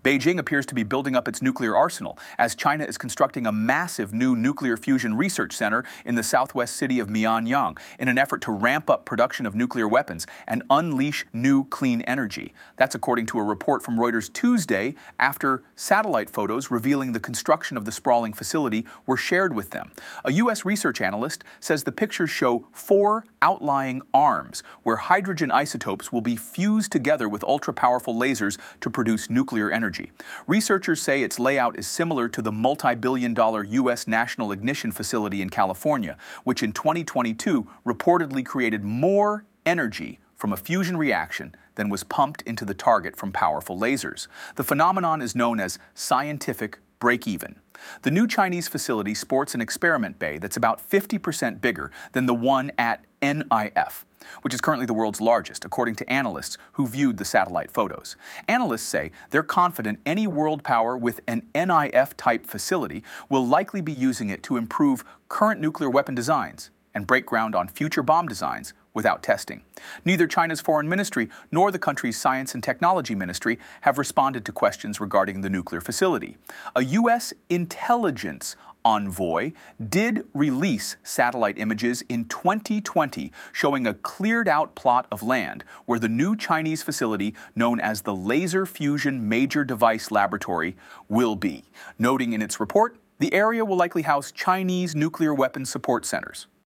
Beijing appears to be building up its nuclear arsenal as China is constructing a massive new nuclear fusion research center in the southwest city of Mianyang in an effort to ramp up production of nuclear weapons and unleash new clean energy. That's according to a report from Reuters Tuesday after satellite photos revealing the construction of the sprawling facility were shared with them. A U.S. research analyst says the pictures show 4 outlying arms where hydrogen isotopes will be fused together with ultra-powerful lasers to produce nuclear energy. Researchers say its layout is similar to the multi-billion-dollar U.S. National Ignition Facility in California, which in 2022 reportedly created more energy from a fusion reaction than was pumped into the target from powerful lasers. The phenomenon is known as scientific break-even. The new Chinese facility sports an experiment bay that's about 50% bigger than the one at NIF, which is currently the world's largest, according to analysts who viewed the satellite photos. Analysts say they're confident any world power with an NIF-type facility will likely be using it to improve current nuclear weapon designs and break ground on future bomb designs without testing. Neither China's foreign ministry nor the country's science and technology ministry have responded to questions regarding the nuclear facility. A U.S. intelligence envoy did release satellite images in 2020 showing a cleared-out plot of land where the new Chinese facility known as the Laser Fusion Major Device Laboratory will be, noting in its report the area will likely house Chinese nuclear weapons support centers.